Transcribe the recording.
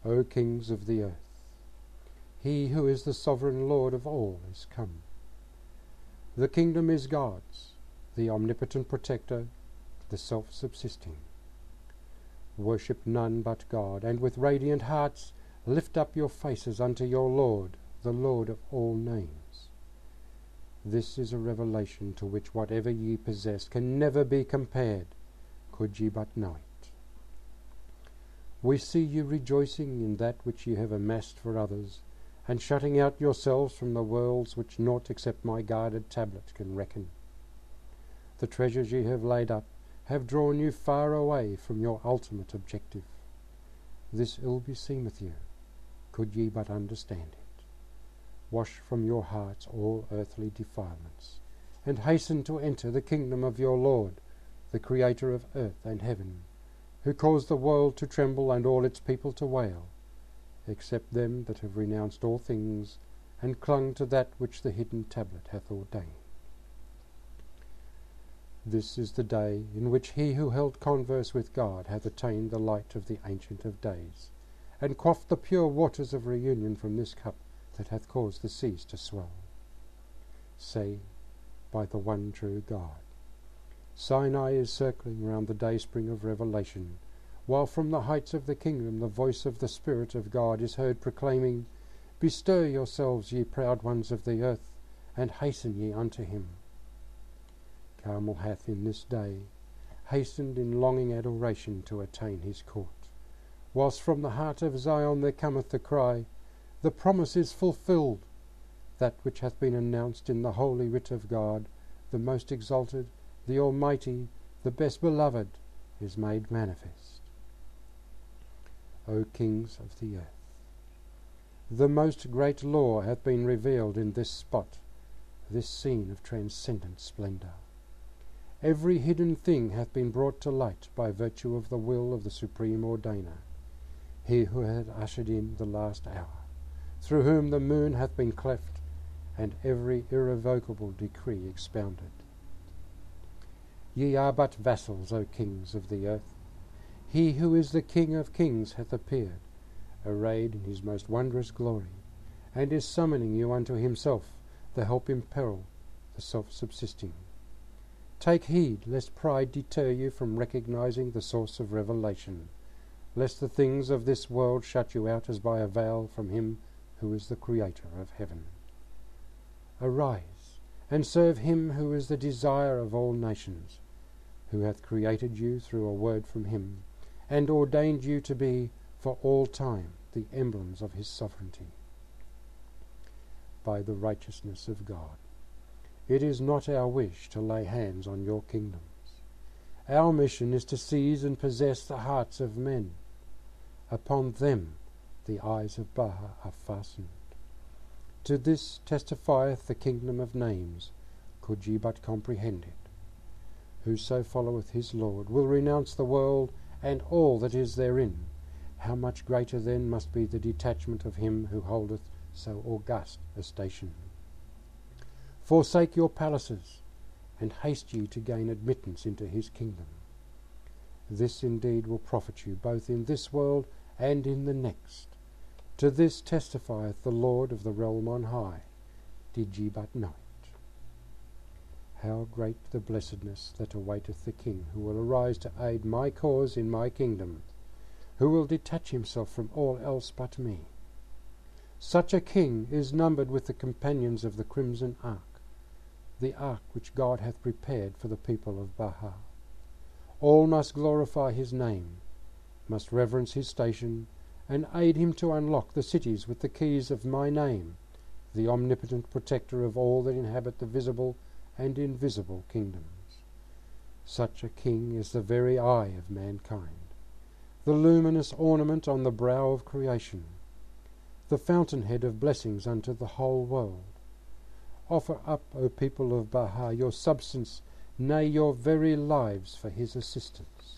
O kings of the earth. He who is the sovereign Lord of all is come. The kingdom is God's, the omnipotent protector, the self-subsisting. Worship none but God, and with radiant hearts lift up your faces unto your Lord, the Lord of all names. This is a revelation to which whatever ye possess can never be compared, could ye but know it. We see you rejoicing in that which ye have amassed for others, and shutting out yourselves from the worlds which naught except my guarded tablet can reckon. The treasures ye have laid up have drawn you far away from your ultimate objective. This ill beseemeth you, could ye but understand it. Wash from your hearts all earthly defilements, and hasten to enter the kingdom of your Lord, the Creator of earth and heaven, who caused the world to tremble and all its people to wail, except them that have renounced all things, and clung to that which the hidden tablet hath ordained. This is the day in which he who held converse with God hath attained the light of the Ancient of Days, and quaffed the pure waters of reunion from this cup that hath caused the seas to swell. Say, by the one true God. Sinai is circling round the dayspring of revelation, while from the heights of the kingdom the voice of the Spirit of God is heard proclaiming, Bestir yourselves, ye proud ones of the earth, and hasten ye unto him. Carmel hath in this day hastened in longing adoration to attain his court, whilst from the heart of Zion there cometh the cry, The promise is fulfilled, that which hath been announced in the holy writ of God, the most exalted, the Almighty, the best beloved, is made manifest. O kings of the earth, the most great law hath been revealed in this spot, this scene of transcendent splendour. Every hidden thing hath been brought to light by virtue of the will of the Supreme Ordainer, he who hath ushered in the last hour, through whom the moon hath been cleft, and every irrevocable decree expounded. Ye are but vassals, O kings of the earth. He who is the King of kings hath appeared, arrayed in his most wondrous glory, and is summoning you unto himself, the help in peril, the self-subsisting. Take heed, lest pride deter you from recognizing the source of revelation, lest the things of this world shut you out as by a veil from him who is the Creator of heaven. Arise, and serve him who is the desire of all nations, who hath created you through a word from him, and ordained you to be, for all time, the emblems of his sovereignty. By the righteousness of God, it is not our wish to lay hands on your kingdoms. Our mission is to seize and possess the hearts of men. Upon them the eyes of Baha are fastened. To this testifieth the kingdom of names, could ye but comprehend it. Whoso followeth his Lord will renounce the world and all that is therein. How much greater then must be the detachment of him who holdeth so august a station. Forsake your palaces, and haste ye to gain admittance into his kingdom. This indeed will profit you both in this world and in the next. To this testifieth the Lord of the realm on high, did ye but know it. How great the blessedness that awaiteth the King who will arise to aid my cause in my kingdom, who will detach himself from all else but me. Such a king is numbered with the companions of the crimson ark, the ark which God hath prepared for the people of Baha. All must glorify his name, must reverence his station, and aid him to unlock the cities with the keys of my name, the omnipotent protector of all that inhabit the visible and invisible kingdoms. Such a king is the very eye of mankind, the luminous ornament on the brow of creation, the fountainhead of blessings unto the whole world. Offer up, O people of Baha, your substance, nay, your very lives for his assistance.